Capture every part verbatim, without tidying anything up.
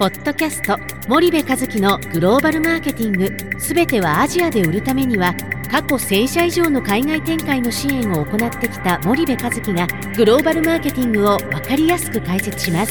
ポッドキャスト森部一樹のグローバルマーケティング、すべてはアジアで売るためには、過去せん社以上の海外展開の支援を行ってきた森部一樹がグローバルマーケティングを分かりやすく解説します。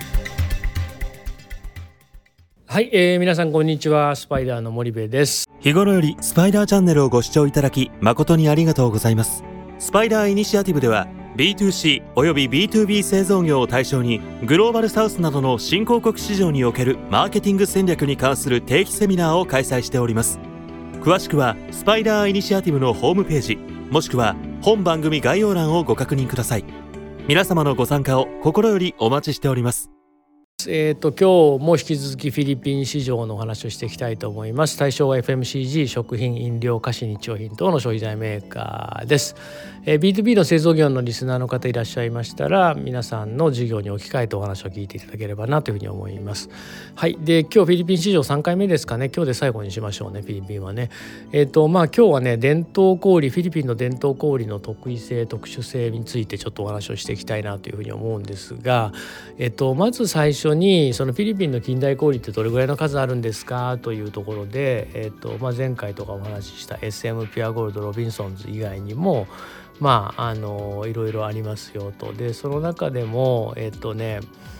はい、えー、皆さんこんにちは。スパイダーの森部です。 日頃よりスパイダーチャンネルをご視聴いただき誠にありがとうございます。スパイダーイニシアティブでは ビーツーシー および ビーツービー 製造業を対象にグローバルサウスなどの新興国市場におけるマーケティング戦略に関する定期セミナーを開催しております。詳しくはスパイダーイニシアティブのホームページ、もしくは本番組概要欄をご確認ください。皆様のご参加を心よりお待ちしております。 えーと、今日も引き続きフィリピン市場のお話をしていきたいと思います。対象は エフエムシージー、食品、飲料、菓子、日用品等の消費財メーカーです。えー、ビーツービー の製造業のリスナーの方いらっしゃいましたら、皆さんの事業に置き換えてお話を聞いていただければなというふうに思います。はい。で、今日フィリピン市場さんかいめですかね。今日で最後にしましょうね、フィリピンはね。えーと、まあ今日はね、伝統小売、フィリピンの伝統小売の特異性、特殊性についてちょっとお話をしていきたいなというふうに思うんですが、えーと、まず最初に、そのフィリピンの近代小売ってどれぐらいの数あるんですかというところで、えーとまあ、前回とかお話しした エスエム ピュアゴールド、ロビンソンズ以外にもまああのいろいろありますよと。でその中でもえっ、ー、とね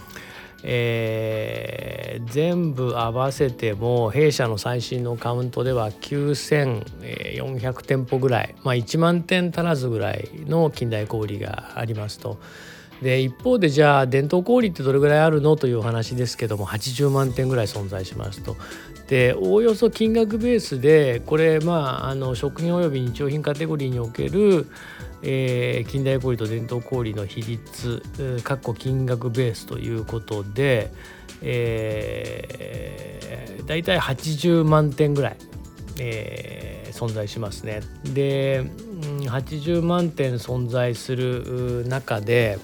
えー、全部合わせても弊社の最新のカウントではきゅうせんよんひゃくてんぽぐらい、まあ、いちまんてん足らずぐらいの近代小売がありますと。で一方でじゃあ伝統小売ってどれぐらいあるのというお話ですけども、はちじゅうまんてんぐらい存在しますと。でおおよそ金額ベースでこれまああの食品および日用品カテゴリーにおける、えー、近代小売と伝統小売の比率かっこ金額ベースということで、えー、だいたいはちじゅうまんてんぐらい、えー、存在しますね。ではちじゅうまんてん存在する中で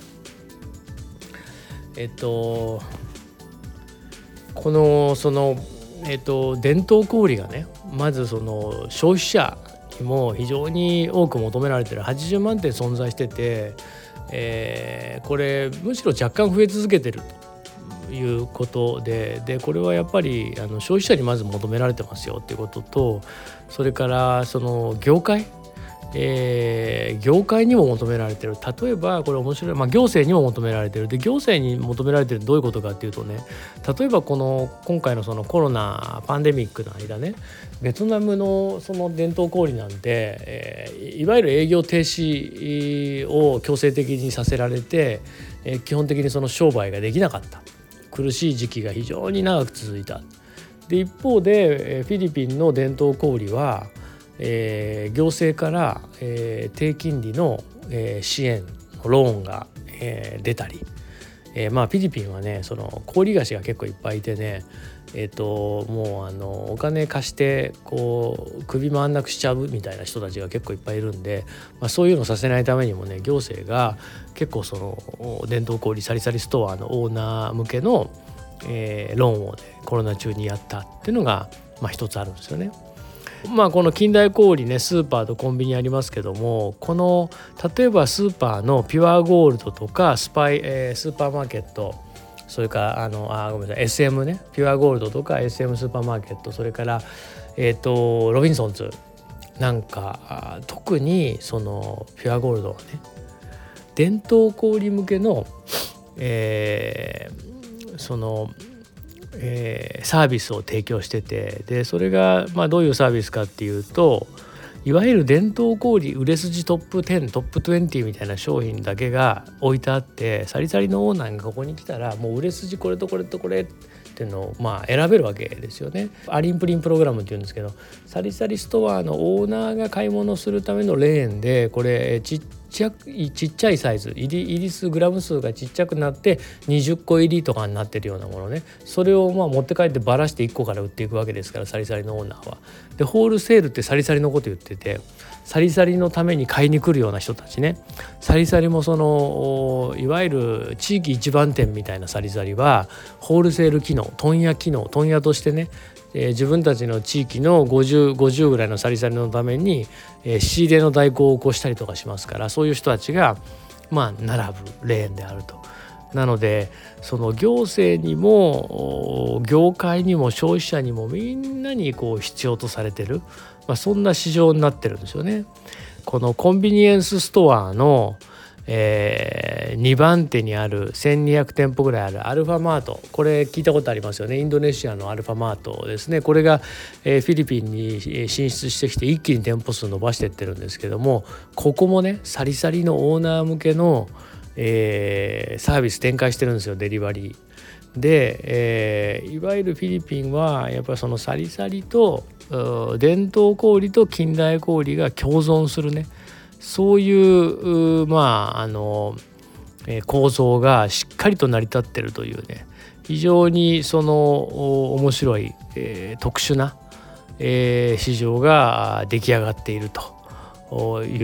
えっとこのそのえっと伝統小売がね、まずその消費者にも非常に多く求められているはちじゅうまんてん存在してて、えー、これむしろ若干増え続けてるということで、でこれはやっぱりあの消費者にまず求められてますよっていうことと、それからその業界えー、業界にも求められている。例えばこれ面白い、まあ、行政にも求められている。で行政に求められているどういうことかっていうとね、例えばこの今回のそのコロナパンデミックの間ね、ベトナムのその伝統小売なんて、えー、いわゆる営業停止を強制的にさせられて、えー、基本的にその商売ができなかった。苦しい時期が非常に長く続いた。で一方でフィリピンの伝統小売はえー、行政から、えー、低金利の、えー、支援のローンが、えー、出たり、えーまあ、フィリピンはねその小売菓子が結構いっぱいいてね、えー、ともうあのお金貸してこう首回んなくしちゃうみたいな人たちが結構いっぱいいるんで、まあ、そういうのさせないためにもね行政が結構その伝統小売サリサリストアのオーナー向けの、えー、ローンを、ね、コロナ中にやったっていうのが、まあ、一つあるんですよね。まあこの近代小売ね、スーパーとコンビニありますけども、この例えばスーパーのピュアゴールドとかスパイ、えー、スーパーマーケット、それからあのあごめんなさい エスエム ね、ピュアゴールドとか エスエム スーパーマーケット、それからえっとロビンソンズなんか特にそのピュアゴールドはね、伝統小売向けの、えー、そのえー、サービスを提供してて、でそれがまあどういうサービスかっていうと、いわゆる伝統小売売れ筋トップじゅうトップにじゅうみたいな商品だけが置いてあって、サリサリのオーナーがここに来たらもう売れ筋これとこれとこれっていうのをまあ選べるわけですよね。アリンプリンプログラムっていうんですけど、サリサリストアのオーナーが買い物するためのレーンで、これちっちゃいちっちゃいサイズ、入り入り数グラム数がちっちゃくなってにじゅっこ入りとかになってるようなものね、それをまあ持って帰ってばらしていっこから売っていくわけですから、サリサリのオーナーは。でホールセールってサリサリのこと言ってて、サリサリのために買いに来るような人たちね、サリサリもそのいわゆる地域一番店みたいなサリサリはホールセール機能、問屋機能、問屋としてね、えー、自分たちの地域のごじゅう、ごじゅうぐらいのサリサリのために、えー、仕入れの代行を起こしたりとかしますから、そういう人たちがまあ並ぶレーンであると。 なのでその行政にも業界にも消費者にもみんなにこう必要とされてる、まあ、そんな市場になってるんですよね。このコンビニエンスストアの、えー、にばん手にあるせんにひゃくてんぽぐらいあるアルファマート、これ聞いたことありますよね。インドネシアのアルファマートですね。これが、えー、フィリピンに進出してきて一気に店舗数伸ばしていってるんですけども、ここもねサリサリのオーナー向けのえー、サービス展開してるんですよ、デリバリーで、えー、いわゆるフィリピンはやっぱりそのサリサリと伝統小売と近代小売が共存するね、そういうまああの、えー、構造がしっかりと成り立ってるというね、非常にその面白い、えー、特殊な、えー、市場が出来上がっているという、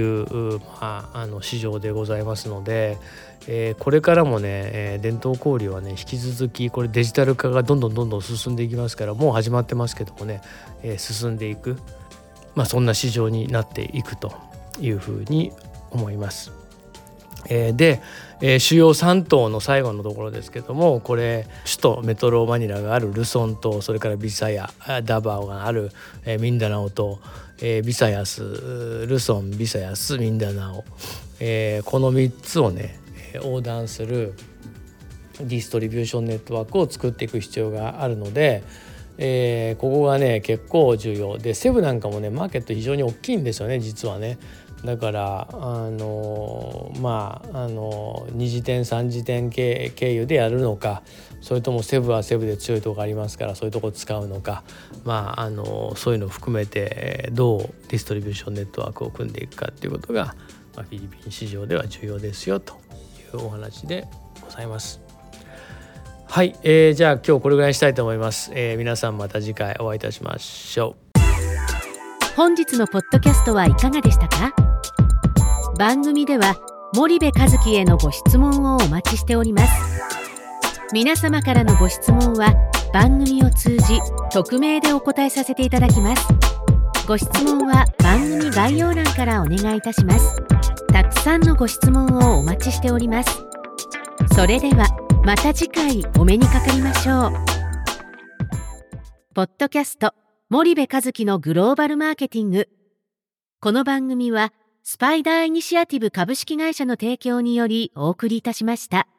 まあ、あの市場でございますので、えー、これからもね、えー、伝統小売はね引き続きこれデジタル化がどんどんどんどん進んでいきますから、もう始まってますけどもね、えー、進んでいく、まあ、そんな市場になっていくというふうに思います。えー、で、えー、主要さん島の最後のところですけども、これ首都メトロマニラがあるルソン島、それからビサヤダバオがある、えー、ミンダナオ島、えー、ビサヤスルソンビサヤスミンダナオ、えー、このみっつをね横断するディストリビューションネットワークを作っていく必要があるので、えー、ここがね結構重要で、セブなんかもねマーケット非常に大きいんですよね実はね。だからあのまああのに次点さん次点経由でやるのか、それともセブはセブで強いところがありますからそういうところを使うのか、まああのそういうのを含めてどうディストリビューションネットワークを組んでいくかっていうことが、まあ、フィリピン市場では重要ですよというお話でございます。はい、えー、じゃあ今日これぐらいにしたいと思います。えー、皆さんまた次回お会いいたしましょう。 本日のポッドキャストはいかがでしたか？番組では森部一樹へのご質問をお待ちしております。皆様からのご質問は番組を通じ匿名でお答えさせていただきます。ご質問は番組概要欄からお願いいたします。たくさんのご質問をお待ちしております。それではまた次回お目にかかりましょう。ポッドキャスト森部一樹のグローバルマーケティング。この番組はスパイダーイニシアティブ株式会社の提供によりお送りいたしました。